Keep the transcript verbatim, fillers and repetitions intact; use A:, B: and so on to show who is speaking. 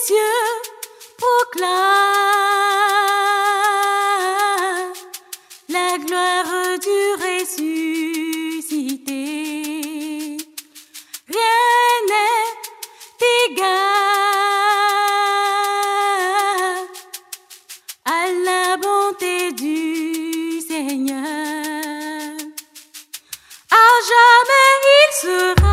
A: cieux proclament la gloire du ressuscité. Rien n'est égal à la bonté du Seigneur. À jamais il sera